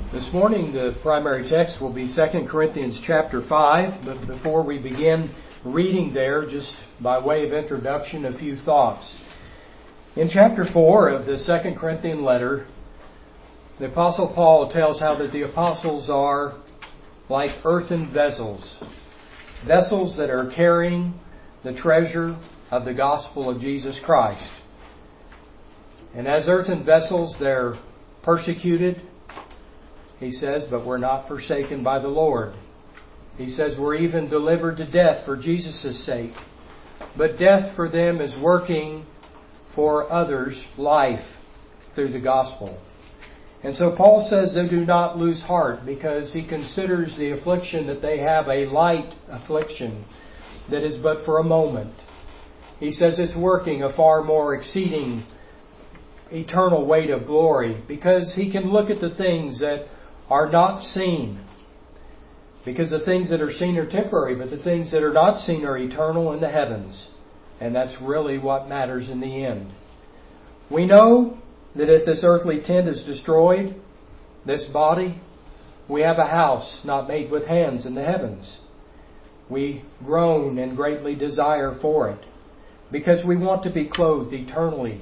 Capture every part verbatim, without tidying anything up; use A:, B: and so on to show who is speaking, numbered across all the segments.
A: This morning the primary text will be Second Corinthians chapter five, but before we begin reading there, just by way of introduction, a few thoughts. In chapter four of the Second Corinthian letter, the Apostle Paul tells how that the apostles are like earthen vessels, vessels that are carrying the treasure of the gospel of Jesus Christ. And as earthen vessels, they're persecuted, he says, but we're not forsaken by the Lord. He says we're even delivered to death for Jesus' sake. But death for them is working for others' life through the gospel. And so Paul says they do not lose heart because he considers the affliction that they have a light affliction that is but for a moment. He says it's working a far more exceeding eternal weight of glory because he can look at the things that are not seen. Because the things that are seen are temporary, but the things that are not seen are eternal in the heavens. And that's really what matters in the end. We know that if this earthly tent is destroyed, this body, we have a house not made with hands in the heavens. We groan and greatly desire for it because we want to be clothed eternally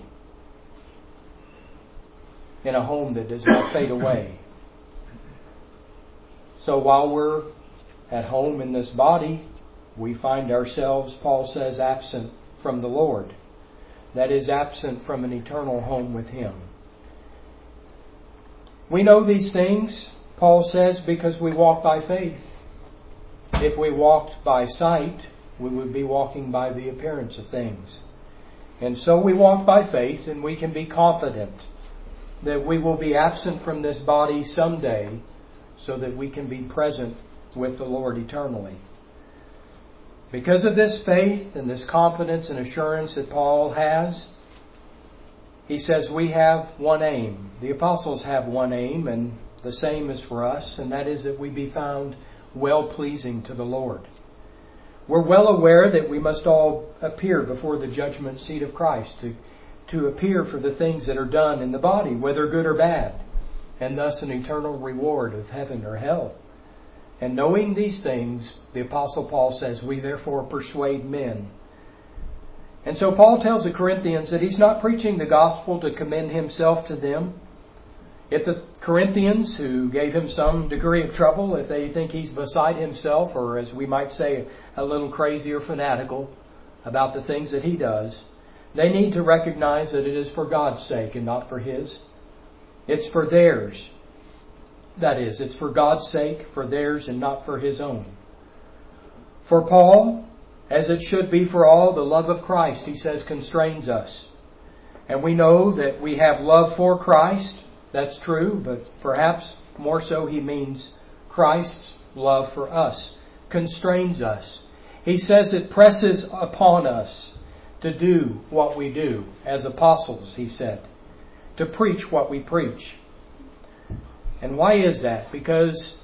A: in a home that does not fade away. So while we're at home in this body, we find ourselves, Paul says, absent from the Lord. That is, absent from an eternal home with Him. We know these things, Paul says, because we walk by faith. If we walked by sight, we would be walking by the appearance of things. And so we walk by faith, and we can be confident that we will be absent from this body someday so that we can be present with the Lord eternally. Because of this faith and this confidence and assurance that Paul has, he says we have one aim. The apostles have one aim, and the same is for us, and that is that we be found well-pleasing to the Lord. We're well aware that we must all appear before the judgment seat of Christ, to, to appear for the things that are done in the body, whether good or bad, and thus an eternal reward of heaven or hell. And knowing these things, the Apostle Paul says, we therefore persuade men. And so Paul tells the Corinthians that he's not preaching the gospel to commend himself to them. If the Corinthians, who gave him some degree of trouble, if they think he's beside himself, or as we might say, a little crazy or fanatical about the things that he does, they need to recognize that it is for God's sake and not for his. It's for theirs. That is, it's for God's sake, for theirs, and not for his own. For Paul, as it should be for all, the love of Christ, he says, constrains us. And we know that we have love for Christ. That's true, but perhaps more so he means Christ's love for us constrains us. He says it presses upon us to do what we do. As apostles, he said. To preach what we preach. And why is that? Because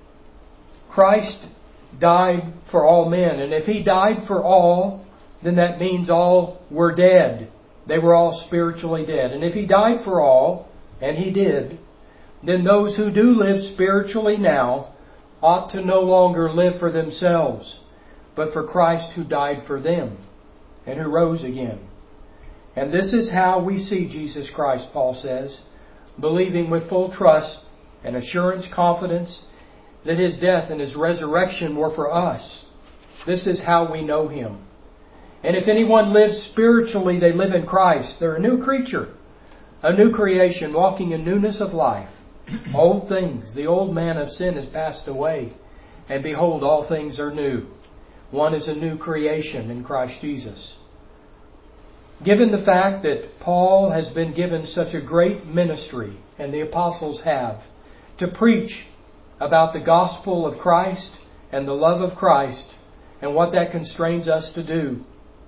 A: Christ died for all men. And if He died for all, then that means all were dead. They were all spiritually dead. And if He died for all, and He did, then those who do live spiritually now ought to no longer live for themselves, but for Christ who died for them and who rose again. And this is how we see Jesus Christ, Paul says, believing with full trust and assurance, confidence, that His death and His resurrection were for us. This is how we know Him. And if anyone lives spiritually, they live in Christ. They're a new creature, a new creation, walking in newness of life. Old things, the old man of sin has passed away, and behold, all things are new. One is a new creation in Christ Jesus. Given the fact that Paul has been given such a great ministry, and the apostles have, to preach about the gospel of Christ and the love of Christ and what that constrains us to do,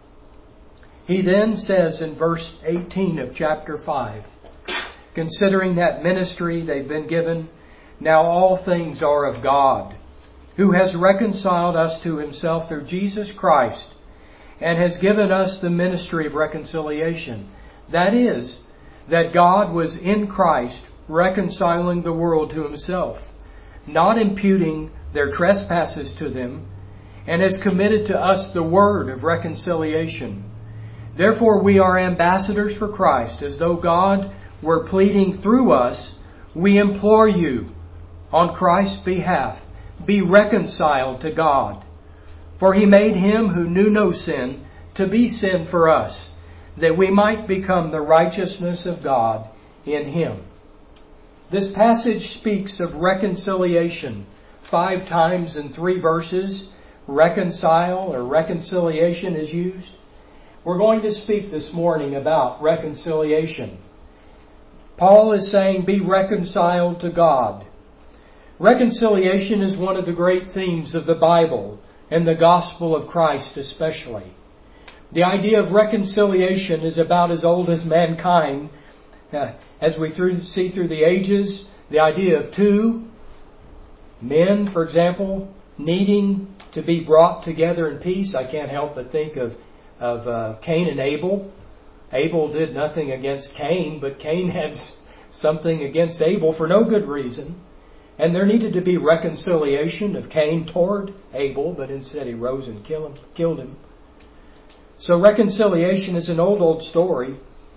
A: he then says in verse eighteen of chapter five, considering that ministry they've been given, now all things are of God, who has reconciled us to Himself through Jesus Christ, and has given us the ministry of reconciliation. That is, that God was in Christ reconciling the world to Himself, not imputing their trespasses to them, and has committed to us the word of reconciliation. Therefore we are ambassadors for Christ, as though God were pleading through us. We implore you, on Christ's behalf, be reconciled to God. For He made Him who knew no sin to be sin for us, that we might become the righteousness of God in Him. This passage speaks of reconciliation five times in three verses. Reconcile or reconciliation is used. We're going to speak this morning about reconciliation. Paul is saying, be reconciled to God. Reconciliation is one of the great themes of the Bible and the gospel of Christ especially. The idea of reconciliation is about as old as mankind. Uh, as we through, see through the ages, the idea of two men, for example, needing to be brought together in peace. I can't help but think of, of uh, Cain and Abel. Abel did nothing against Cain, but Cain had something against Abel for no good reason. And there needed to be reconciliation of Cain toward Abel, but instead he rose and killed him. Killed him. So reconciliation is an old, old story.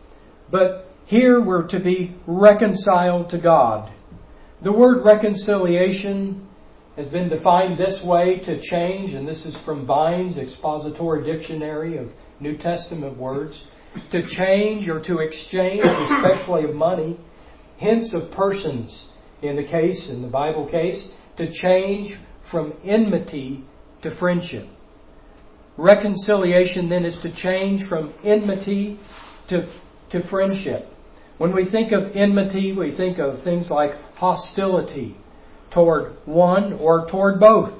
A: But here we're to be reconciled to God. The word reconciliation has been defined this way, to change, and this is from Vine's Expository Dictionary of New Testament words, to change or to exchange, especially of money, hence of persons. In the case, in the Bible case, to change from enmity to friendship. Reconciliation then is to change from enmity to, to friendship. When we think of enmity, we think of things like hostility toward one or toward both.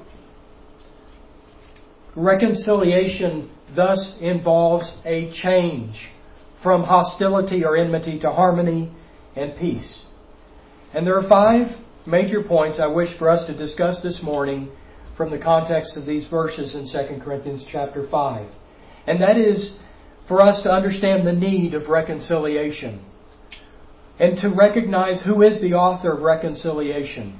A: Reconciliation thus involves a change from hostility or enmity to harmony and peace. And there are five major points I wish for us to discuss this morning from the context of these verses in Second Corinthians chapter five. And that is for us to understand the need of reconciliation and to recognize who is the author of reconciliation.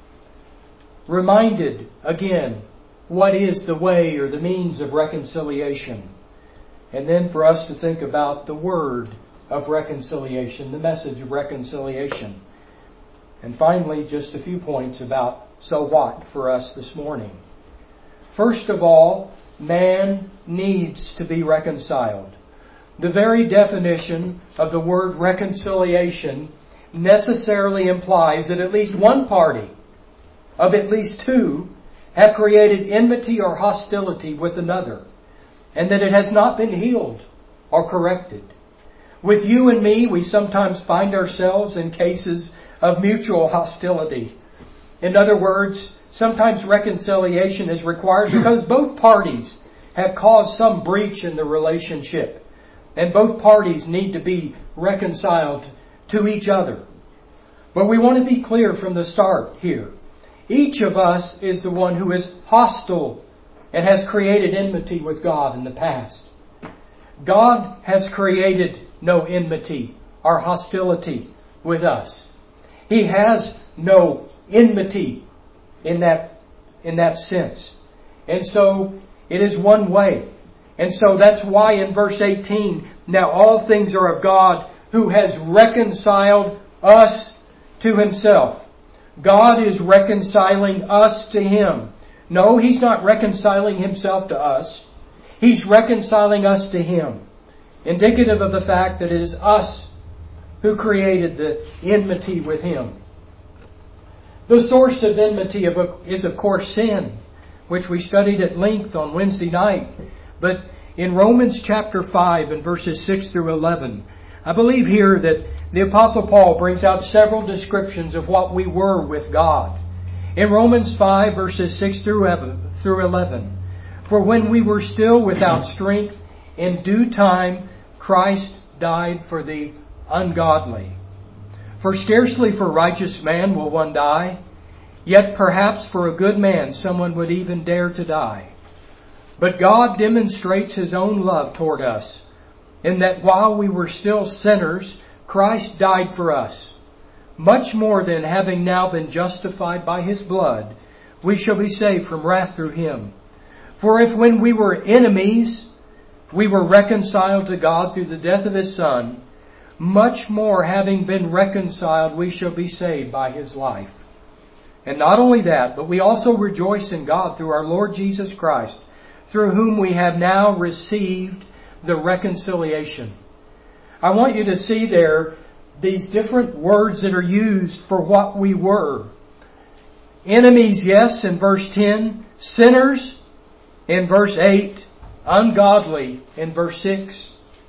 A: Reminded again, what is the way or the means of reconciliation? And then for us to think about the word of reconciliation, the message of reconciliation. And finally, just a few points about so what for us this morning. First of all, man needs to be reconciled. The very definition of the word reconciliation necessarily implies that at least one party of at least two have created enmity or hostility with another, and that it has not been healed or corrected. With you and me, we sometimes find ourselves in cases of mutual hostility. In other words, sometimes reconciliation is required because both parties have caused some breach in the relationship, and both parties need to be reconciled to each other. But we want to be clear from the start here. Each of us is the one who is hostile and has created enmity with God in the past. God has created no enmity or hostility with us. He has no enmity in that, in that sense. And so it is one way. And so that's why in verse eighteen, now all things are of God who has reconciled us to Himself. God is reconciling us to Him. No, He's not reconciling Himself to us. He's reconciling us to Him. Indicative of the fact that it is us who created the enmity with Him. The source of enmity is, of course, sin, which we studied at length on Wednesday night. But in Romans chapter five and verses six through eleven, I believe here that the Apostle Paul brings out several descriptions of what we were with God. In Romans five verses six through eleven, for when we were still without strength, in due time Christ died for the ungodly. For scarcely for righteous man will one die, yet perhaps for a good man someone would even dare to die. But God demonstrates His own love toward us, in that while we were still sinners, Christ died for us. much more than having now been justified by His blood, we shall be saved from wrath through Him. For if when we were enemies, we were reconciled to God through the death of His Son, much more having been reconciled, we shall be saved by His life. And not only that, but we also rejoice in God through our Lord Jesus Christ, through whom we have now received the reconciliation. I want you to see there these different words that are used for what we were. Enemies, yes, in verse ten. Sinners in verse eight. Ungodly in verse six.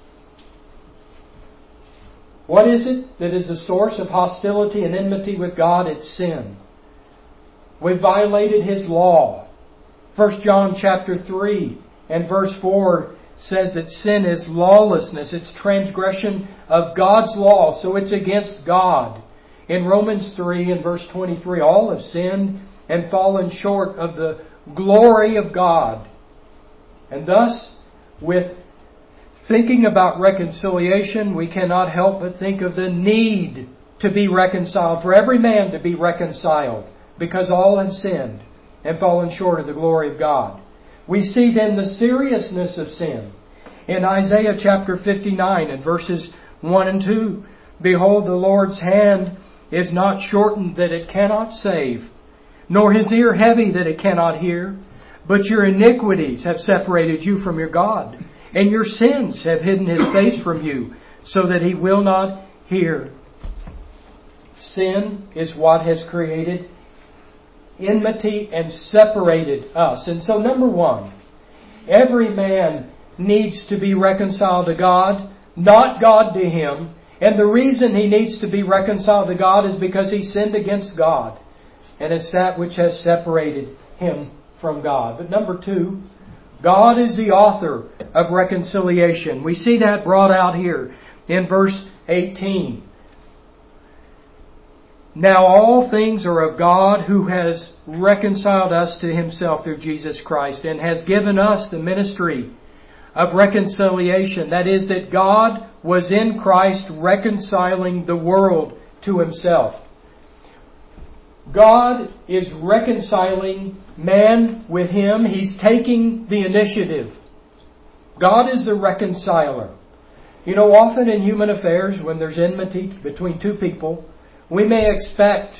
A: What is it that is the source of hostility and enmity with God? It's sin. We violated His law. First John chapter three and verse four says that sin is lawlessness. It's transgression of God's law. So it's against God. In Romans three and verse twenty-three, all have sinned and fallen short of the glory of God. And thus, with thinking about reconciliation, we cannot help but think of the need to be reconciled, for every man to be reconciled, because all have sinned and fallen short of the glory of God. We see then the seriousness of sin. In Isaiah chapter fifty-nine and verses one and two, Behold, the Lord's hand is not shortened that it cannot save, nor His ear heavy that it cannot hear. But your iniquities have separated you from your God, and your sins have hidden His face from you, so that He will not hear. Sin is what has created enmity and separated us. And so number one, every man needs to be reconciled to God, not God to him. And the reason he needs to be reconciled to God is because he sinned against God. And it's that which has separated him from God. But number two, God is the author of reconciliation. We see that brought out here in verse eighteen. Now all things are of God, who has reconciled us to Himself through Jesus Christ, and has given us the ministry of reconciliation. That is, that God was in Christ reconciling the world to Himself. God is reconciling man with Him. He's taking the initiative. God is the reconciler. You know, often in human affairs, when there's enmity between two people, we may expect,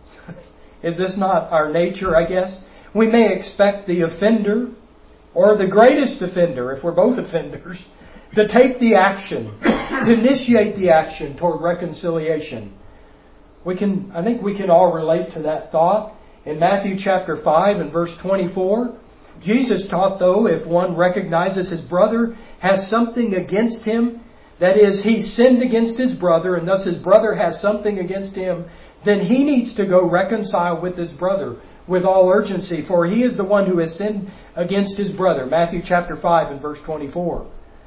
A: is this not our nature, I guess? We may expect the offender, or the greatest offender, if we're both offenders, to take the action, to initiate the action toward reconciliation. We can, I think we can all relate to that thought. In Matthew chapter five and verse twenty-four, Jesus taught, though, if one recognizes his brother has something against him, that is, he sinned against his brother, and thus his brother has something against him, then he needs to go reconcile with his brother with all urgency, for he is the one who has sinned against his brother. Matthew chapter five and verse twenty-four.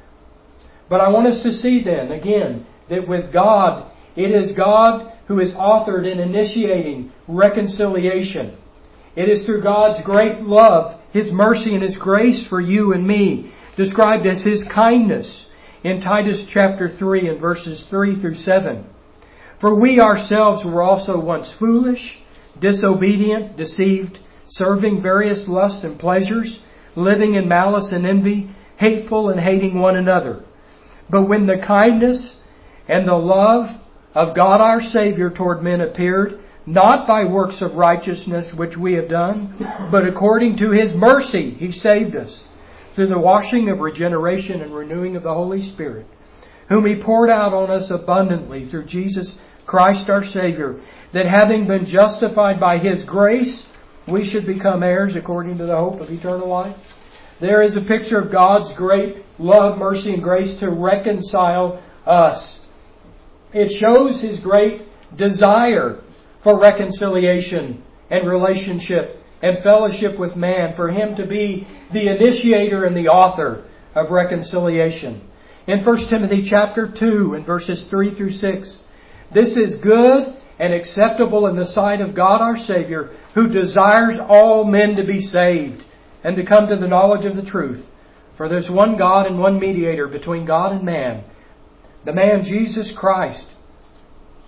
A: But I want us to see then, again, that with God, it is God who is authored in initiating reconciliation. It is through God's great love, His mercy and His grace for you and me, described as His kindness in Titus chapter three and verses three through seven. For we ourselves were also once foolish, disobedient, deceived, serving various lusts and pleasures, living in malice and envy, hateful and hating one another. But when the kindness and the love of God our Savior toward men appeared, not by works of righteousness which we have done, but according to His mercy He saved us, through the washing of regeneration and renewing of the Holy Spirit, whom He poured out on us abundantly through Jesus Christ our Savior, that having been justified by His grace, we should become heirs according to the hope of eternal life. There is a picture of God's great love, mercy, and grace to reconcile us. It shows His great desire for reconciliation and relationship and fellowship with man, for Him to be the initiator and the author of reconciliation. In First Timothy chapter two and verses three through six, this is good and acceptable in the sight of God our Savior, who desires all men to be saved and to come to the knowledge of the truth. For there's one God and one mediator between God and man, the man Jesus Christ,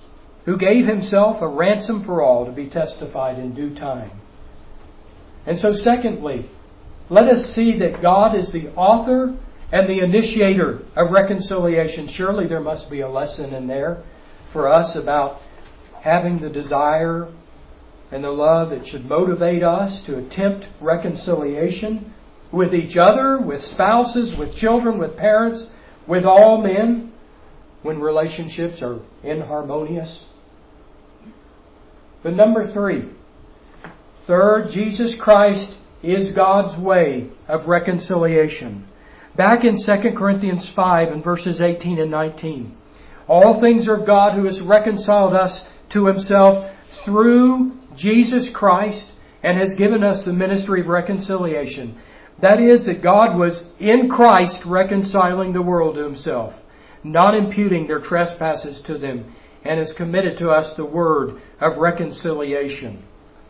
A: who gave Himself a ransom for all to be testified in due time. And so secondly, let us see that God is the author and the initiator of reconciliation. Surely there must be a lesson in there for us about having the desire and the love that should motivate us to attempt reconciliation with each other, with spouses, with children, with parents, with all men, when relationships are inharmonious. But number three, third, Jesus Christ is God's way of reconciliation. Back in Second Corinthians five and verses eighteen and nineteen. All things are of God who has reconciled us to Himself through Jesus Christ and has given us the ministry of reconciliation. That is, that God was in Christ reconciling the world to Himself, not imputing their trespasses to them, and has committed to us the word of reconciliation.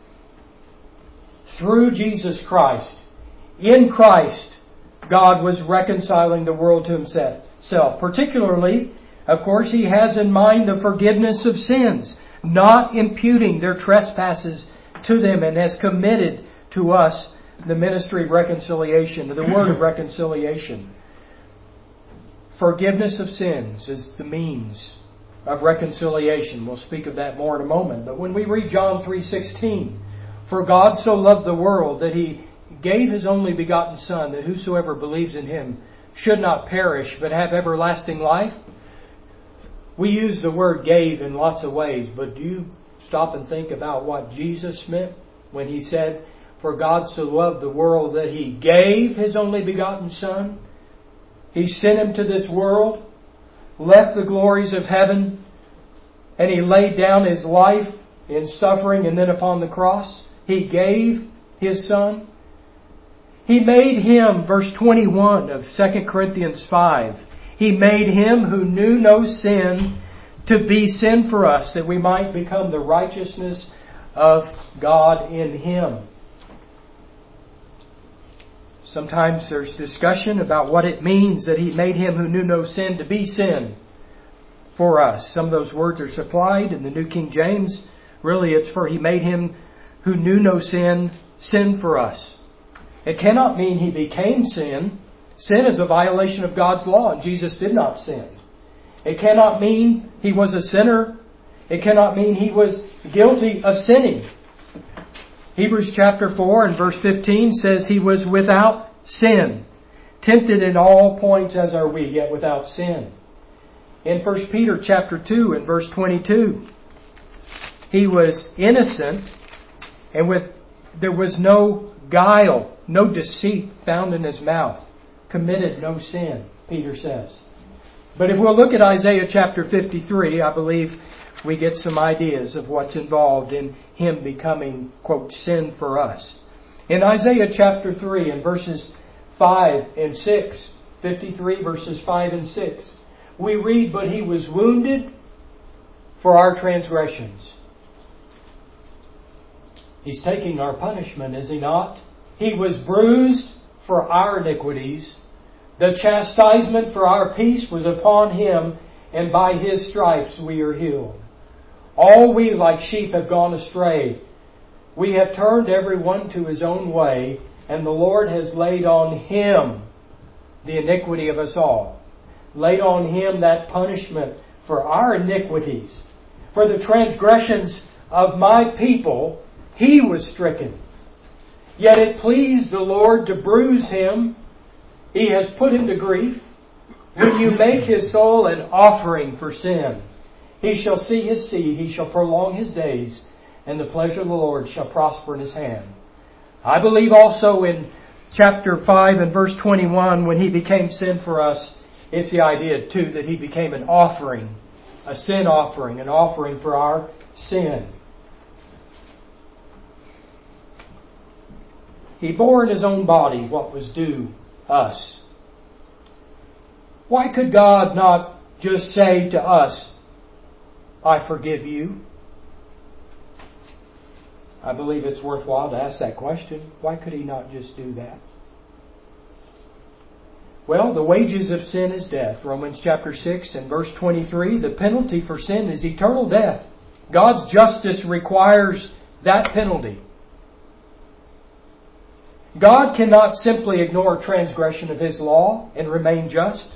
A: Through Jesus Christ, in Christ, God was reconciling the world to Himself. Particularly, of course, He has in mind the forgiveness of sins, not imputing their trespasses to them, and has committed to us the ministry of reconciliation, the word of reconciliation. Forgiveness of sins is the means of reconciliation. We'll speak of that more in a moment. But when we read John three sixteen, for God so loved the world that He gave His only begotten Son, that whosoever believes in Him should not perish but have everlasting life. We use the word gave in lots of ways, but do you stop and think about what Jesus meant when He said, for God so loved the world that He gave His only begotten Son? He sent Him to this world, left the glories of heaven, and He laid down His life in suffering, and then upon the cross, He gave His Son. He made Him, verse twenty-one of Second Corinthians five, He made Him who knew no sin to be sin for us, that we might become the righteousness of God in Him. Sometimes there's discussion about what it means that He made Him who knew no sin to be sin for us. Some of those words are supplied in the New King James. Really, it's for He made Him who knew no sin, sin for us. It cannot mean He became sin. Sin is a violation of God's law, and Jesus did not sin. It cannot mean He was a sinner. It cannot mean He was guilty of sinning. Hebrews chapter four and verse fifteen says He was without sin, tempted in all points as are we, yet without sin. In First Peter chapter two and verse twenty-two, He was innocent, and with there was no guile, no deceit found in His mouth. Committed no sin, Peter says. But if we'll look at Isaiah chapter fifty-three, I believe we get some ideas of what's involved in Him becoming, quote, sin for us. In Isaiah chapter three and verses five and six, fifty-three verses five and six, we read, but He was wounded for our transgressions. He's taking our punishment, is He not? He was bruised for our iniquities. The chastisement for our peace was upon Him, and by His stripes we are healed. All we like sheep have gone astray. We have turned every one to his own way, and the Lord has laid on Him the iniquity of us all. Laid on Him that punishment for our iniquities. For the transgressions of my people, He was stricken. Yet it pleased the Lord to bruise Him. He has put Him to grief. When you make His soul an offering for sin, He shall see His seed, He shall prolong His days, and the pleasure of the Lord shall prosper in His hand. I believe also in chapter five and verse twenty-one, when He became sin for us, it's the idea too that He became an offering, a sin offering, an offering for our sin. He bore in His own body what was due us. Why could God not just say to us, I forgive you? I believe it's worthwhile to ask that question. Why could He not just do that? Well, the wages of sin is death. Romans chapter six and verse twenty-three, the penalty for sin is eternal death. God's justice requires that penalty. God cannot simply ignore transgression of His law and remain just.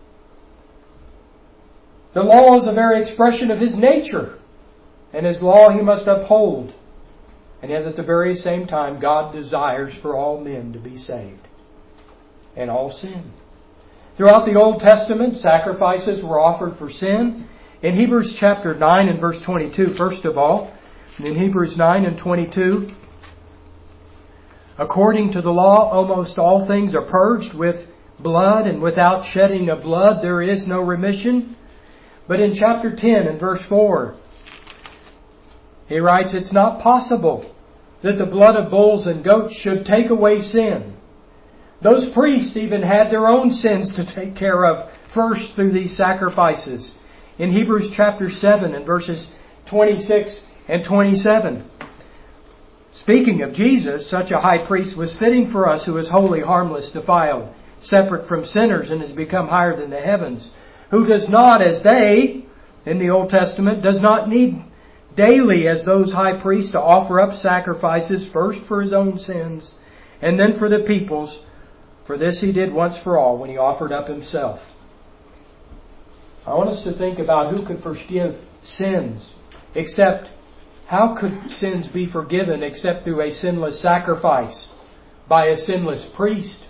A: The law is a very expression of His nature, and His law He must uphold. And yet at the very same time, God desires for all men to be saved and all sin. Throughout the Old Testament, sacrifices were offered for sin. In Hebrews chapter nine and verse twenty-two, first of all, in Hebrews nine and twenty-two, according to the law, almost all things are purged with blood, and without shedding of blood there is no remission. But in chapter ten and verse four, he writes, it's not possible that the blood of bulls and goats should take away sin. Those priests even had their own sins to take care of first through these sacrifices. In Hebrews chapter seven and verses twenty-six and twenty-seven. Speaking of Jesus, such a high priest was fitting for us, who is holy, harmless, defiled, separate from sinners, and has become higher than the heavens, who does not, as they, in the Old Testament, does not need daily as those high priests to offer up sacrifices, first for His own sins, and then for the people's. For this He did once for all when He offered up Himself. I want us to think about who could forgive sins, except how could sins be forgiven except through a sinless sacrifice by a sinless priest?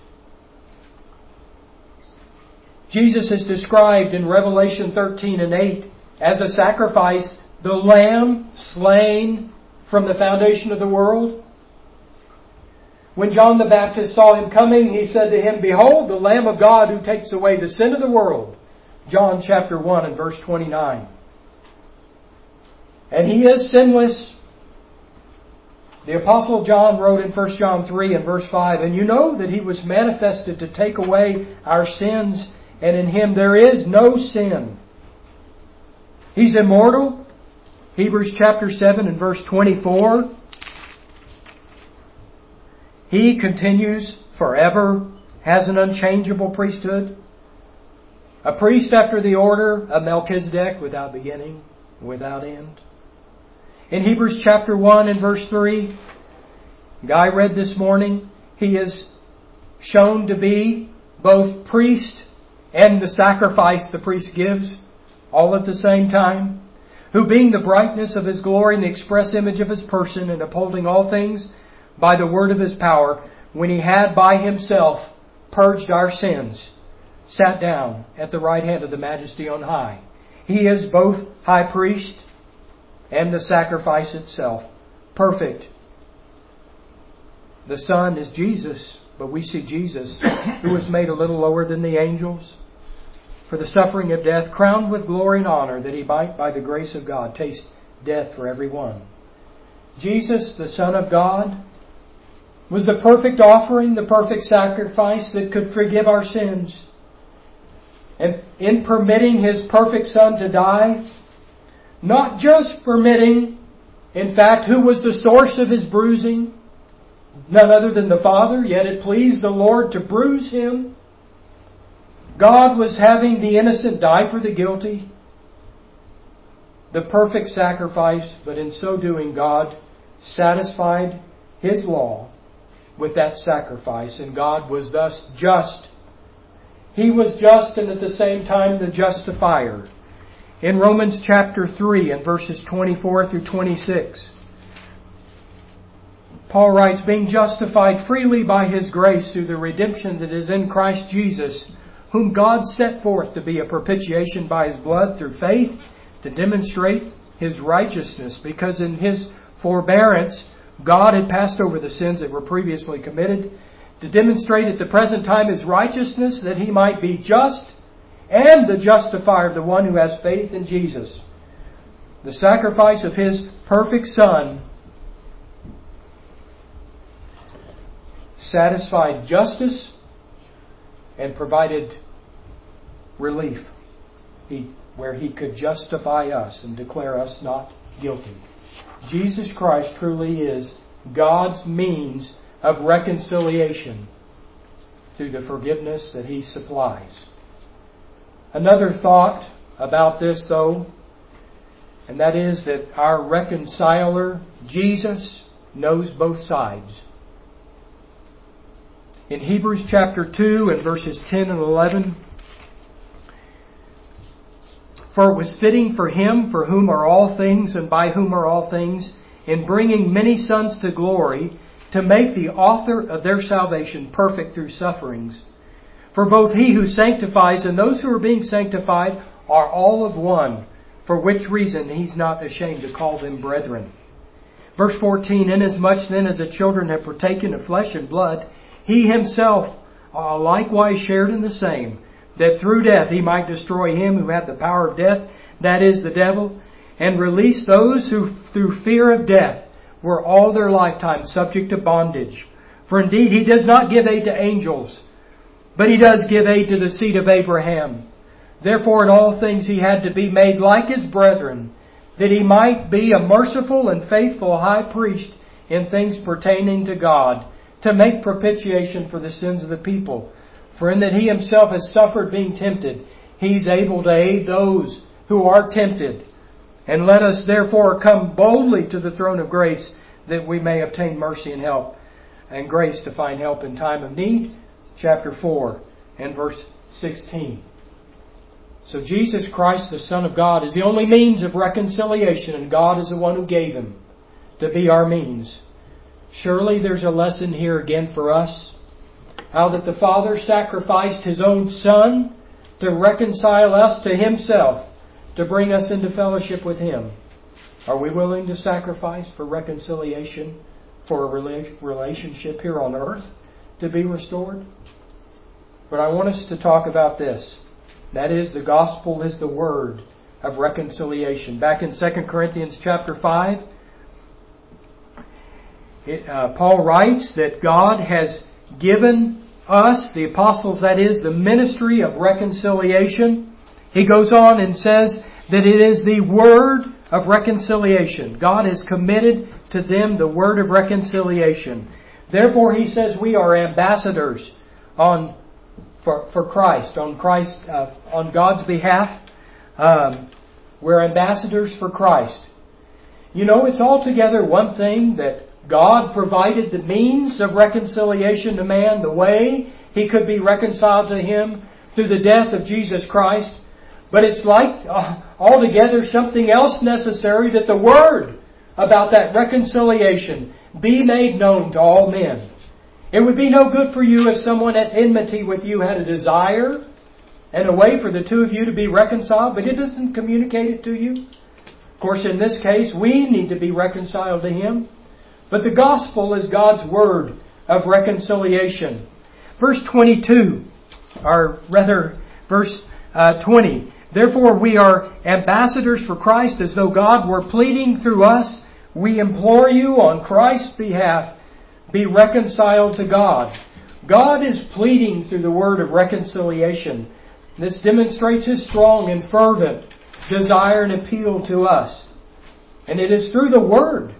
A: Jesus is described in Revelation thirteen and eight as a sacrifice, the Lamb slain from the foundation of the world. When John the Baptist saw Him coming, he said to him, behold, the Lamb of God who takes away the sin of the world. John chapter one and verse twenty-nine. And He is sinless. The Apostle John wrote in First John three and verse five, and you know that He was manifested to take away our sins, and in Him there is no sin. He's immortal. Hebrews chapter seven and verse twenty-four. He continues forever, has an unchangeable priesthood. A priest after the order of Melchizedek, without beginning, without end. In Hebrews chapter one and verse three, Guy read this morning, He is shown to be both priest and the sacrifice the priest gives, all at the same time. Who being the brightness of His glory and the express image of His person, and upholding all things by the word of His power, when He had by Himself purged our sins, sat down at the right hand of the Majesty on high. He is both high priest and the sacrifice itself. Perfect. The Son is Jesus, but we see Jesus, who was made a little lower than the angels, for the suffering of death, crowned with glory and honor, that He might, by the grace of God, taste death for every one. Jesus, the Son of God, was the perfect offering, the perfect sacrifice that could forgive our sins. And in permitting His perfect Son to die, not just permitting, in fact, who was the source of His bruising? None other than the Father, yet it pleased the Lord to bruise Him. God was having the innocent die for the guilty. The perfect sacrifice, but in so doing God satisfied His law with that sacrifice, and God was thus just. He was just and at the same time the justifier. In Romans chapter three and verses twenty-four through twenty-six, Paul writes, being justified freely by His grace through the redemption that is in Christ Jesus, whom God set forth to be a propitiation by His blood through faith, to demonstrate His righteousness, because in His forbearance God had passed over the sins that were previously committed, to demonstrate at the present time His righteousness, that He might be just and the justifier of the one who has faith in Jesus. The sacrifice of His perfect Son satisfied justice and provided relief, he, where He could justify us and declare us not guilty. Jesus Christ truly is God's means of reconciliation through the forgiveness that He supplies. Another thought about this, though, And that is that our reconciler, Jesus, knows both sides. In Hebrews chapter two and verses ten and eleven, for it was fitting for Him, for whom are all things and by whom are all things, in bringing many sons to glory, to make the author of their salvation perfect through sufferings. For both He who sanctifies and those who are being sanctified are all of one, for which reason He's not ashamed to call them brethren. Verse fourteen, inasmuch then as the children have partaken of flesh and blood, He Himself uh, likewise shared in the same, that through death He might destroy him who had the power of death, that is, the devil, and release those who through fear of death were all their lifetime subject to bondage. For indeed He does not give aid to angels, but He does give aid to the seed of Abraham. Therefore in all things He had to be made like His brethren, that He might be a merciful and faithful high priest in things pertaining to God, to make propitiation for the sins of the people. For in that He Himself has suffered being tempted, He's able to aid those who are tempted. And let us therefore come boldly to the throne of grace, that we may obtain mercy and help, and grace to find help in time of need. Chapter four and verse sixteen. So Jesus Christ, the Son of God, is the only means of reconciliation, and God is the one who gave Him to be our means. Surely there's a lesson here again for us. How that the Father sacrificed His own Son to reconcile us to Himself, to bring us into fellowship with Him. Are we willing to sacrifice for reconciliation, for a relationship here on earth to be restored? But I want us to talk about this. That is, the gospel is the word of reconciliation. Back in Second Corinthians chapter five, it, uh, Paul writes that God has given us, the apostles that is, the ministry of reconciliation. He goes on and says that it is the word of reconciliation. God has committed to them the word of reconciliation. Therefore, he says we are ambassadors on for, for Christ, on Christ, uh, on God's behalf. Um, we're ambassadors for Christ. You know, it's altogether one thing that God provided the means of reconciliation to man, the way he could be reconciled to Him through the death of Jesus Christ. But it's like uh, altogether something else necessary, that the word about that reconciliation be made known to all men. It would be no good for you if someone at enmity with you had a desire and a way for the two of you to be reconciled, but it doesn't communicate it to you. Of course, in this case, we need to be reconciled to Him. But the gospel is God's word of reconciliation. Verse twenty-two, or rather verse uh, twenty. Therefore we are ambassadors for Christ, as though God were pleading through us. We implore you on Christ's behalf, be reconciled to God. God is pleading through the word of reconciliation. This demonstrates His strong and fervent desire and appeal to us. And it is through the word.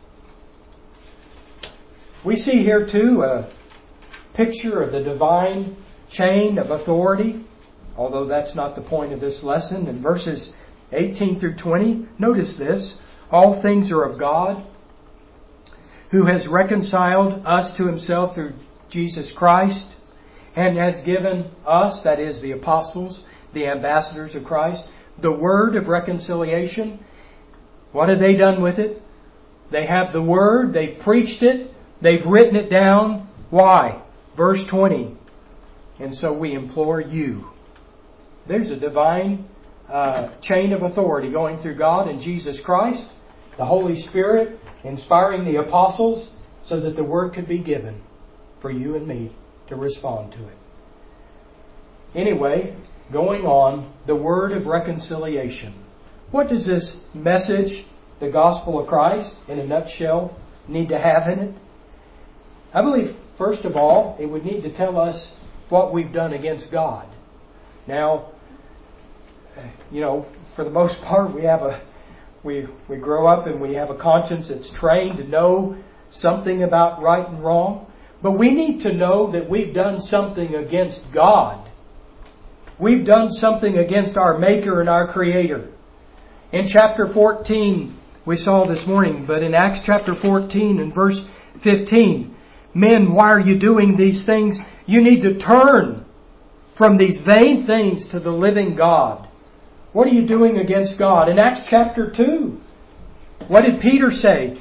A: We see here too a picture of the divine chain of authority, although that's not the point of this lesson. In verses eighteen through twenty, notice this. All things are of God, who has reconciled us to Himself through Jesus Christ, and has given us, that is the apostles, the ambassadors of Christ, the word of reconciliation. What have they done with it? They have the word, they've preached it, they've written it down. Why? Verse twenty. And so we implore you. There's a divine uh, chain of authority going through God and Jesus Christ, the Holy Spirit inspiring the apostles so that the word could be given for you and me to respond to it. Anyway, going on, the word of reconciliation. What does this message, the gospel of Christ, in a nutshell, need to have in it? I believe, first of all, it would need to tell us what we've done against God. Now, you know, for the most part, we have a we we grow up and we have a conscience that's trained to know something about right and wrong. But we need to know that we've done something against God. We've done something against our Maker and our Creator. in chapter fourteen, we saw this morning, but in Acts chapter fourteen and verse fifteen, men, why are you doing these things? You need to turn from these vain things to the living God. What are you doing against God? In Acts chapter two, what did Peter say?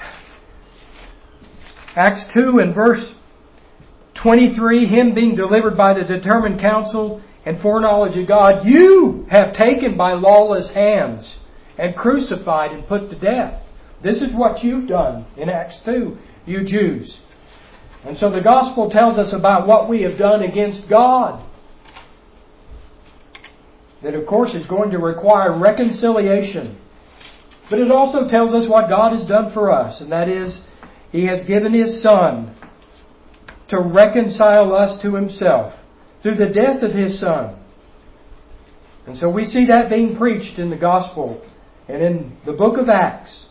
A: Acts two and verse twenty-three, him being delivered by the determined counsel and foreknowledge of God, you have taken by lawless hands and crucified and put to death. This is what you've done in Acts two, you Jews. And so the gospel tells us about what we have done against God. That of course is going to require reconciliation. But it also tells us what God has done for us. And that is, He has given His Son to reconcile us to Himself through the death of His Son. And so we see that being preached in the gospel and in the book of Acts.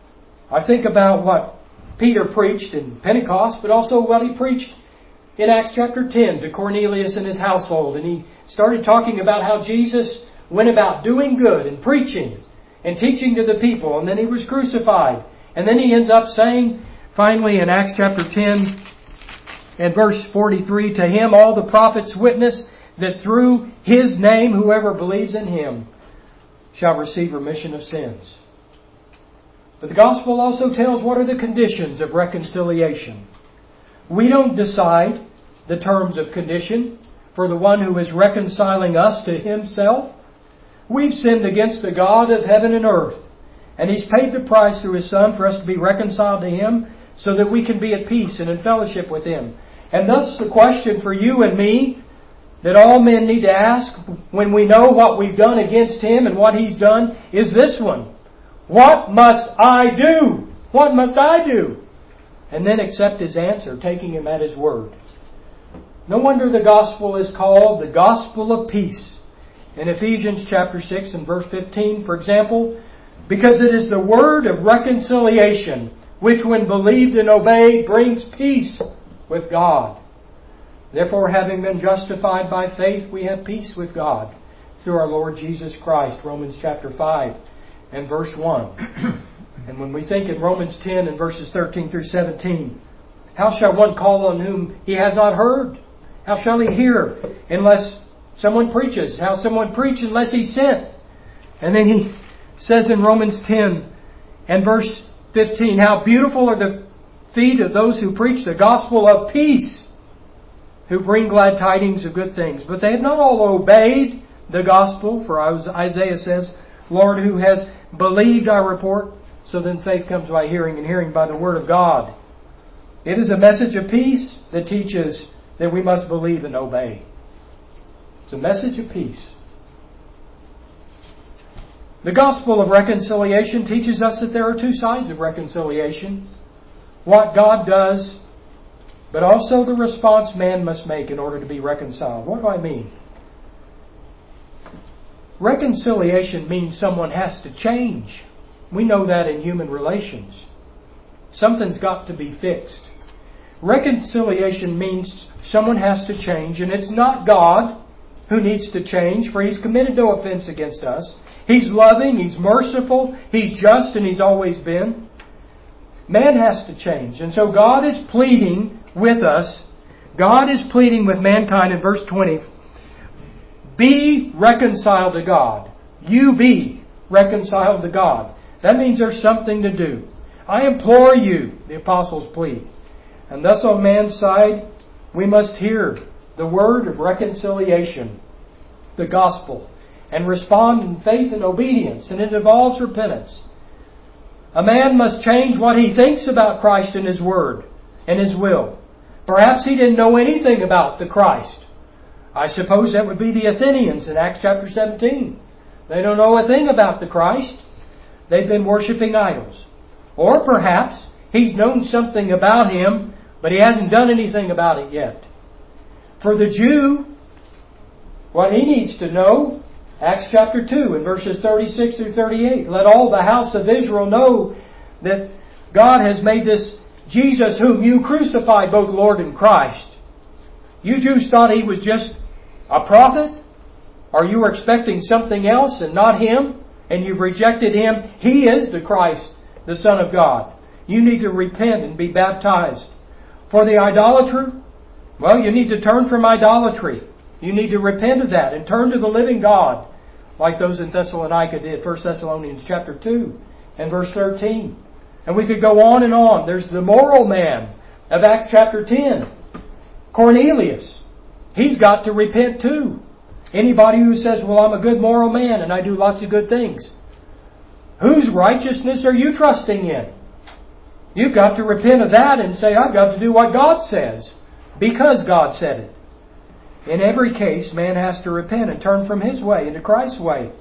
A: I think about what Peter preached in Pentecost, but also what he preached in Acts chapter ten to Cornelius and his household. And he started talking about how Jesus went about doing good and preaching and teaching to the people. And then He was crucified. And then he ends up saying, finally in Acts chapter ten and verse forty-three, to Him all the prophets witness that through His name whoever believes in Him shall receive remission of sins. But the gospel also tells what are the conditions of reconciliation. We don't decide the terms of condition for the one who is reconciling us to Himself. We've sinned against the God of heaven and earth. And He's paid the price through His Son for us to be reconciled to Him so that we can be at peace and in fellowship with Him. And thus the question for you and me that all men need to ask when we know what we've done against Him and what He's done is this one. What must I do? What must I do? And then accept His answer, taking Him at His word. No wonder the gospel is called the gospel of peace. In Ephesians chapter six and verse fifteen, for example, because it is the word of reconciliation, which when believed and obeyed brings peace with God. Therefore, having been justified by faith, we have peace with God through our Lord Jesus Christ. Romans chapter five and verse one. And when we think in Romans ten and verses thirteen through seventeen, how shall one call on whom he has not heard? How shall he hear unless someone preaches? How someone preach unless he's sent? And then he says in Romans ten and verse fifteen, how beautiful are the feet of those who preach the gospel of peace, who bring glad tidings of good things. But they have not all obeyed the gospel, for Isaiah says, Lord, who has believed our report? So then faith comes by hearing, and hearing by the word of God. It is a message of peace that teaches that we must believe and obey. It's a message of peace. The gospel of reconciliation teaches us that there are two sides of reconciliation. What God does, but also the response man must make in order to be reconciled. What do I mean? Reconciliation means someone has to change. We know that in human relations. Something's got to be fixed. Reconciliation means someone has to change, and it's not God who needs to change, for He's committed no offense against us. He's loving, He's merciful, He's just, and He's always been. Man has to change. And so God is pleading with us. God is pleading with mankind in verse twenty. Be reconciled to God. You be reconciled to God. That means there's something to do. I implore you, the apostles plead. And thus on man's side, we must hear the word of reconciliation, the gospel, and respond in faith and obedience. And it involves repentance. A man must change what he thinks about Christ and His word and His will. Perhaps he didn't know anything about the Christ. I suppose that would be the Athenians in Acts chapter seventeen. They don't know a thing about the Christ. They've been worshiping idols. Or perhaps he's known something about Him, but he hasn't done anything about it yet. For the Jew, what he needs to know, Acts chapter two and verses thirty-six through thirty-eight. Let all the house of Israel know that God has made this Jesus whom you crucified both Lord and Christ. You Jews thought He was just a prophet? Or you were expecting something else and not Him? and you've rejected Him, He is the Christ, the Son of God. You need to repent and be baptized. For the idolater, well, you need to turn from idolatry. You need to repent of that and turn to the living God, like those in Thessalonica did, First Thessalonians chapter two and verse thirteen. And we could go on and on. There's the moral man of Acts chapter ten, Cornelius. He's got to repent too. Anybody who says, well, I'm a good moral man and I do lots of good things. Whose righteousness are you trusting in? You've got to repent of that and say, I've got to do what God says, because God said it. In every case, man has to repent and turn from his way into Christ's way.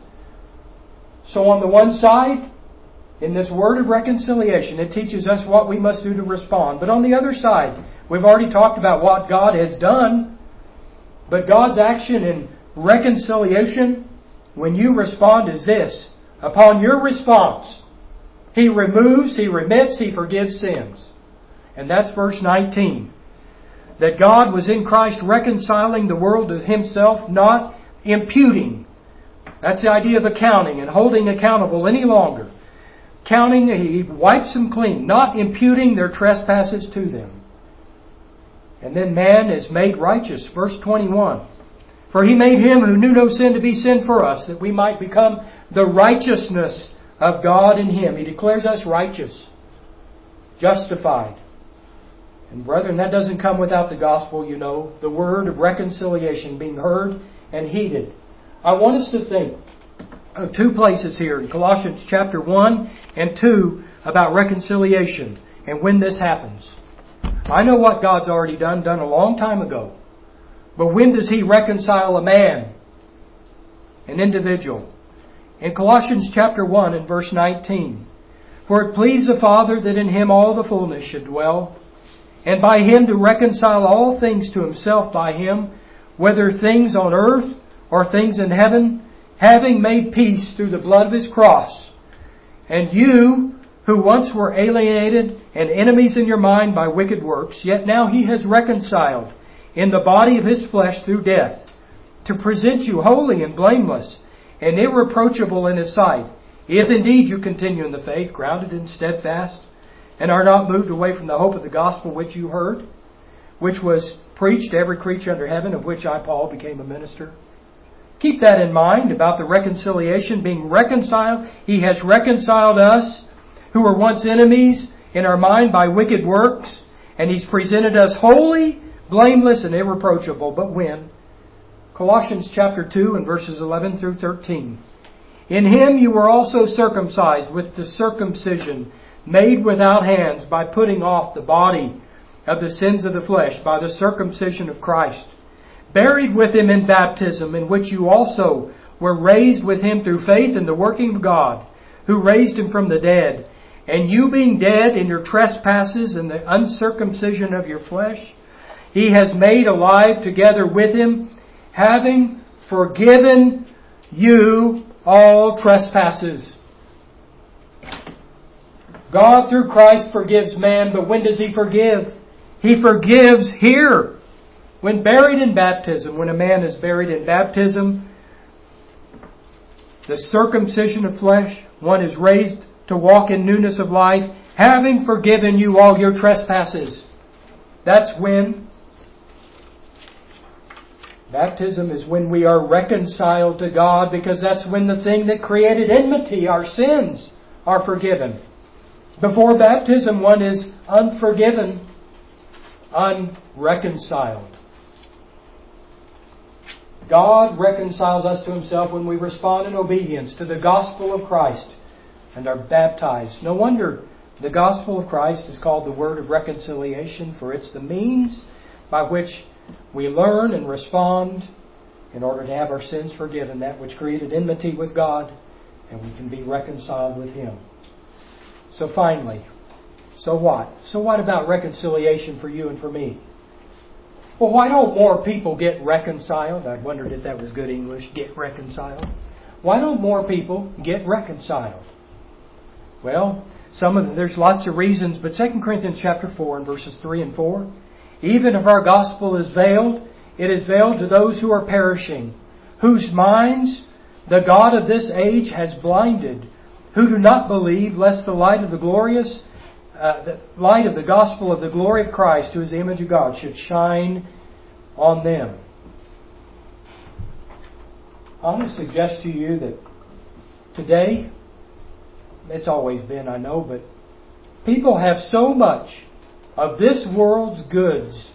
A: So on the one side, in this word of reconciliation, it teaches us what we must do to respond. But on the other side, we've already talked about what God has done. But God's action in reconciliation, when you respond, is this. Upon your response, He removes, He remits, He forgives sins. And that's verse nineteen. That God was in Christ reconciling the world to Himself, not imputing. That's the idea of accounting and holding accountable any longer. Counting, He wipes them clean, not imputing their trespasses to them. And then man is made righteous. Verse twenty-one. For He made Him who knew no sin to be sin for us, that we might become the righteousness of God in Him. He declares us righteous, justified. And brethren, that doesn't come without the gospel, you know. The word of reconciliation being heard and heeded. I want us to think of two places here in Colossians chapter one and two about reconciliation and when this happens. I know what God's already done, done a long time ago. But when does He reconcile a man? An individual. In Colossians chapter one and verse nineteen. For it pleased the Father that in Him all the fullness should dwell, and by Him to reconcile all things to Himself by Him, whether things on earth or things in heaven, having made peace through the blood of His cross. And you, who once were alienated and enemies in your mind by wicked works, yet now He has reconciled in the body of His flesh through death, to present you holy and blameless and irreproachable in His sight, if indeed you continue in the faith, grounded and steadfast, and are not moved away from the hope of the gospel which you heard, which was preached to every creature under heaven, of which I, Paul, became a minister. Keep that in mind about the reconciliation, being reconciled. He has reconciled us who were once enemies in our mind by wicked works, and He's presented us holy, blameless, and irreproachable. But when? Colossians chapter two and verses eleven through thirteen. In Him you were also circumcised with the circumcision made without hands, by putting off the body of the sins of the flesh by the circumcision of Christ, buried with Him in baptism, in which you also were raised with Him through faith in the working of God, who raised Him from the dead. And you being dead in your trespasses and the uncircumcision of your flesh, He has made alive together with Him, having forgiven you all trespasses. God through Christ forgives man, but when does He forgive? He forgives here. When buried in baptism, when a man is buried in baptism, the circumcision of flesh, one is raised to walk in newness of life, having forgiven you all your trespasses. That's when. Baptism is when we are reconciled to God, because that's when the thing that created enmity, our sins, are forgiven. Before baptism, one is unforgiven, unreconciled. God reconciles us to Himself when we respond in obedience to the gospel of Christ and are baptized. No wonder the gospel of Christ is called the word of reconciliation, for it's the means by which we learn and respond in order to have our sins forgiven, that which created enmity with God, and we can be reconciled with Him. So finally, so what? So what about reconciliation for you and for me? Well, why don't more people get reconciled? I wondered if that was good English, get reconciled. Why don't more people get reconciled? Well, some of them, there's lots of reasons, but Second Corinthians chapter four and verses three and four. Even if our gospel is veiled, it is veiled to those who are perishing, whose minds the God of this age has blinded, who do not believe, lest the light of the glorious, uh, the light of the gospel of the glory of Christ, who is the image of God, should shine on them. I want to suggest to you that today, it's always been, I know, but people have so much of this world's goods.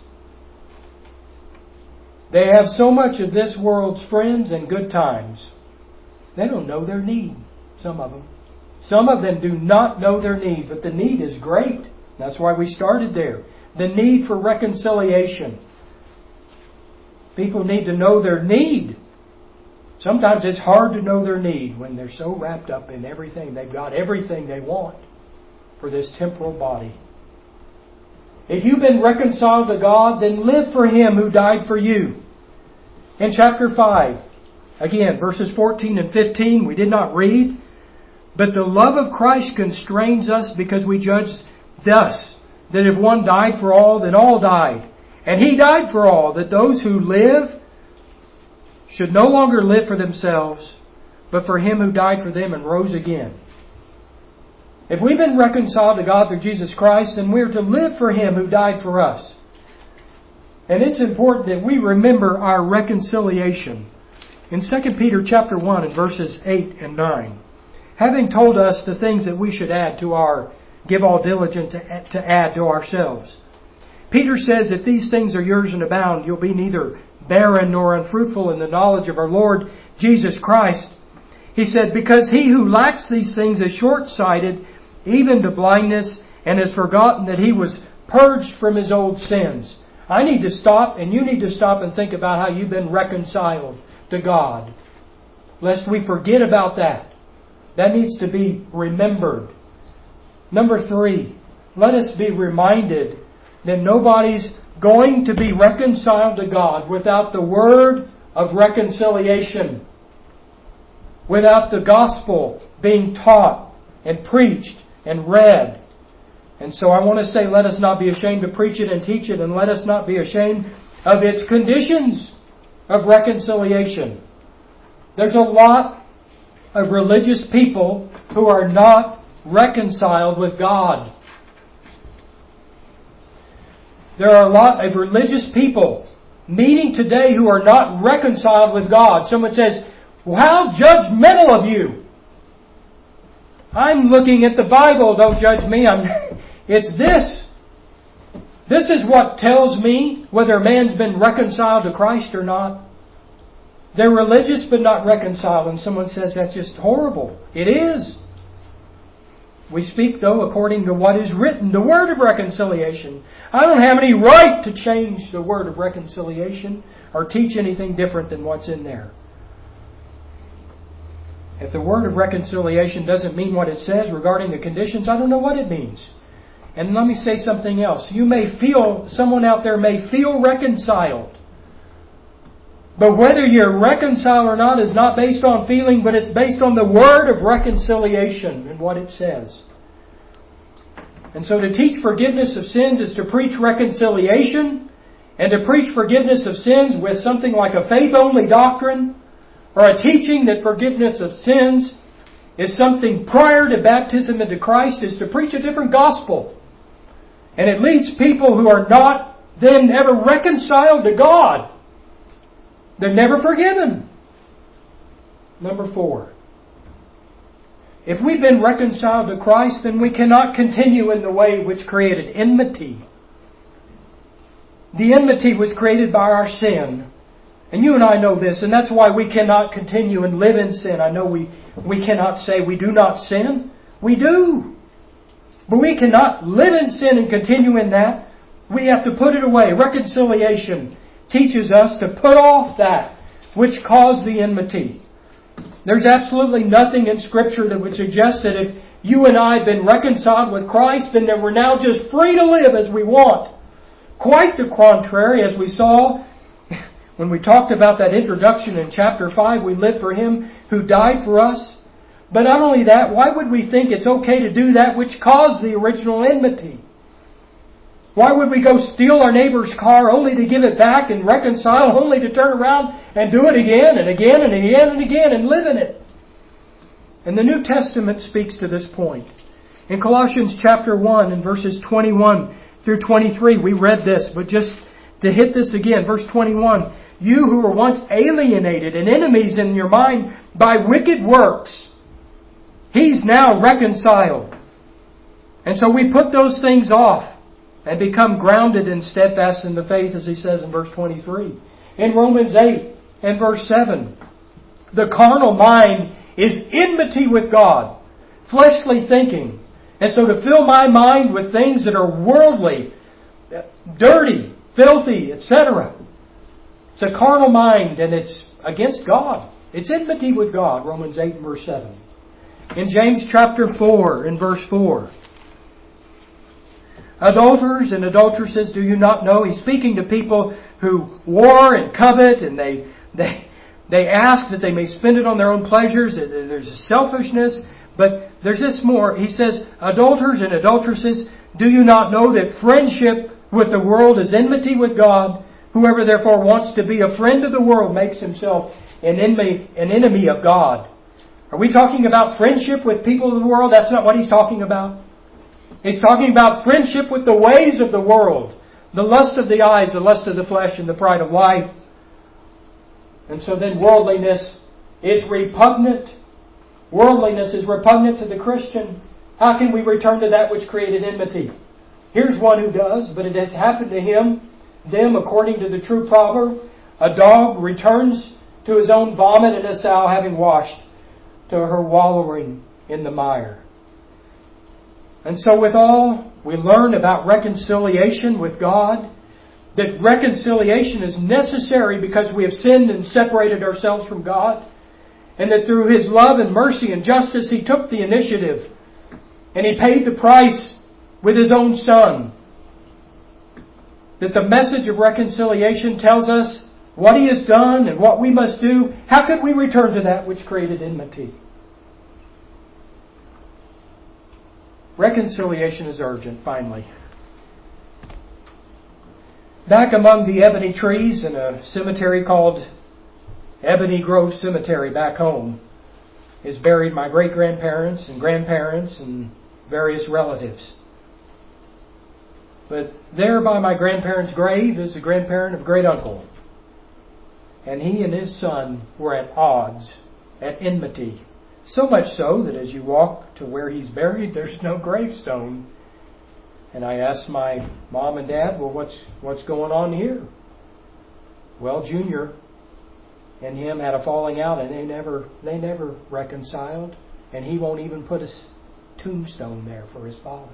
A: They have so much of this world's friends and good times. They don't know their need, some of them. Some of them do not know their need, but the need is great. That's why we started there. The need for reconciliation. People need to know their need. Sometimes it's hard to know their need when they're so wrapped up in everything. They've got everything they want for this temporal body. If you've been reconciled to God, then live for Him who died for you. In chapter five, again, verses fourteen and fifteen, we did not read. But the love of Christ constrains us, because we judge thus, that if one died for all, then all died. And He died for all, that those who live should no longer live for themselves, but for Him who died for them and rose again. If we've been reconciled to God through Jesus Christ, then we're to live for Him who died for us. And it's important that we remember our reconciliation. In Second Peter chapter one and verses eight and nine, having told us the things that we should add to our, give all diligence to, to add to ourselves. Peter says, if these things are yours and abound, you'll be neither barren nor unfruitful in the knowledge of our Lord Jesus Christ. He said, because he who lacks these things is short-sighted, even to blindness, and has forgotten that he was purged from his old sins. I need to stop, and you need to stop and think about how you've been reconciled to God, lest we forget about that. That needs to be remembered. Number three, let us be reminded that nobody's going to be reconciled to God without the word of reconciliation, without the gospel being taught and preached and read. And so I want to say, let us not be ashamed to preach it and teach it, and let us not be ashamed of its conditions of reconciliation. There's a lot of religious people who are not reconciled with God. There are a lot of religious people meeting today who are not reconciled with God. Someone says, well, how judgmental of you. I'm looking at the Bible. Don't judge me. I'm, it's this. This is what tells me whether a man's been reconciled to Christ or not. They're religious but not reconciled. And someone says that's just horrible. It is. We speak, though, according to what is written, the word of reconciliation. I don't have any right to change the word of reconciliation or teach anything different than what's in there. If the word of reconciliation doesn't mean what it says regarding the conditions, I don't know what it means. And let me say something else. You may feel, someone out there may feel reconciled. But whether you're reconciled or not is not based on feeling, but it's based on the word of reconciliation and what it says. And so to teach forgiveness of sins is to preach reconciliation, and to preach forgiveness of sins with something like a faith-only doctrine, or a teaching that forgiveness of sins is something prior to baptism into Christ, is to preach a different gospel. And it leads people who are not then ever reconciled to God. They're never forgiven. Number four. If we've been reconciled to Christ, then we cannot continue in the way which created enmity. The enmity was created by our sin. And you and I know this, and that's why we cannot continue and live in sin. I know we, we cannot say we do not sin. We do. But we cannot live in sin and continue in that. We have to put it away. Reconciliation teaches us to put off that which caused the enmity. There's absolutely nothing in Scripture that would suggest that if you and I have been reconciled with Christ, then that we're now just free to live as we want. Quite the contrary, as we saw when we talked about that introduction in chapter five, we live for Him who died for us. But not only that, why would we think it's okay to do that which caused the original enmity? Why would we go steal our neighbor's car only to give it back and reconcile, only to turn around and do it again and again and again and again and live in it? And the New Testament speaks to this point. In Colossians chapter one and verses twenty-one through twenty-three, we read this, but just to hit this again, verse twenty-one, you who were once alienated and enemies in your mind by wicked works, He's now reconciled. And so we put those things off and become grounded and steadfast in the faith, as he says in verse twenty-three. In Romans eight and verse seven, the carnal mind is enmity with God, fleshly thinking. And so to fill my mind with things that are worldly, dirty, filthy, et cetera. It's a carnal mind and it's against God. It's enmity with God, Romans eight and verse seven. In James chapter four and verse four, adulterers and adulteresses, do you not know? He's speaking to people who war and covet and they they they ask that they may spend it on their own pleasures. There's a selfishness, but there's this more. He says, adulterers and adulteresses, do you not know that friendship with the world is enmity with God? Whoever therefore wants to be a friend of the world makes himself an enemy, an enemy of God. Are we talking about friendship with people of the world? That's not what he's talking about. He's talking about friendship with the ways of the world, the lust of the eyes, the lust of the flesh, and the pride of life. And so then worldliness is repugnant. Worldliness is repugnant to the Christian. How can we return to that which created enmity? Here's one who does, but it has happened to him, them, according to the true proverb. A dog returns to his own vomit, and a sow, having washed, to her wallowing in the mire. And so with all, we learn about reconciliation with God, that reconciliation is necessary because we have sinned and separated ourselves from God, and that through His love and mercy and justice, He took the initiative and He paid the price with His own Son. That the message of reconciliation tells us what He has done and what we must do. How could we return to that which created enmity? Reconciliation is urgent, finally. Back among the ebony trees in a cemetery called Ebony Grove Cemetery back home is buried my great-grandparents and grandparents and various relatives. But there by my grandparents' grave is the grandparent of great-uncle. And he and his son were at odds, at enmity. So much so that as you walk to where he's buried, there's no gravestone. And I asked my mom and dad, well, what's what's going on here? Well, Junior and him had a falling out, and they never they never reconciled, and he won't even put a tombstone there for his father.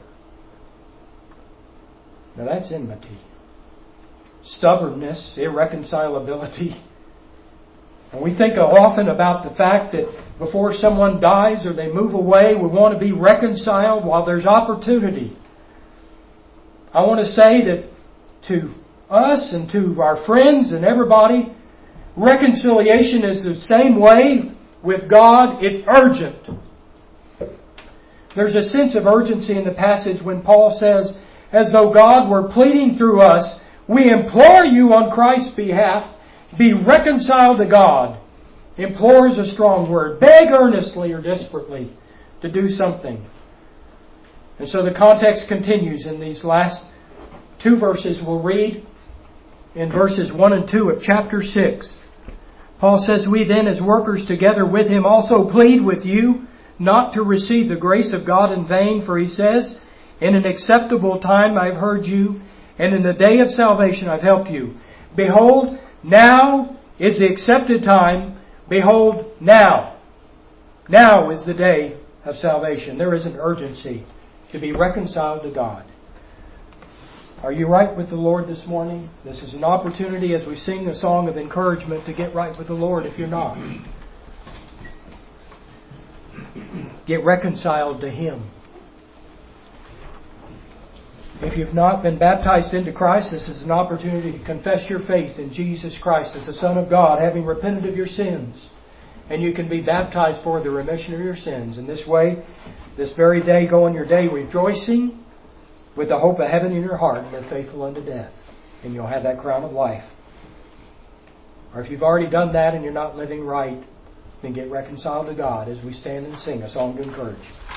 A: Now that's enmity. Stubbornness, irreconcilability. And we think often about the fact that before someone dies or they move away, we want to be reconciled while there's opportunity. I want to say that to us and to our friends and everybody, reconciliation is the same way with God. It's urgent. There's a sense of urgency in the passage when Paul says, as though God were pleading through us, we implore you on Christ's behalf, be reconciled to God. Implore is a strong word. Beg earnestly or desperately to do something. And so the context continues in these last two verses we'll read. In verses one and two of chapter six, Paul says, we then as workers together with him also plead with you not to receive the grace of God in vain. For he says, in an acceptable time I've heard you, and in the day of salvation I've helped you. Behold, now is the accepted time. Behold, now. Now is the day of salvation. There is an urgency to be reconciled to God. Are you right with the Lord this morning? This is an opportunity as we sing a song of encouragement to get right with the Lord if you're not. Get reconciled to Him. If you've not been baptized into Christ, this is an opportunity to confess your faith in Jesus Christ as the Son of God, having repented of your sins. And you can be baptized for the remission of your sins. In this way, this very day, go on your day rejoicing with the hope of heaven in your heart and live faithful unto death. And you'll have that crown of life. Or if you've already done that and you're not living right, then get reconciled to God as we stand and sing a song to encourage you.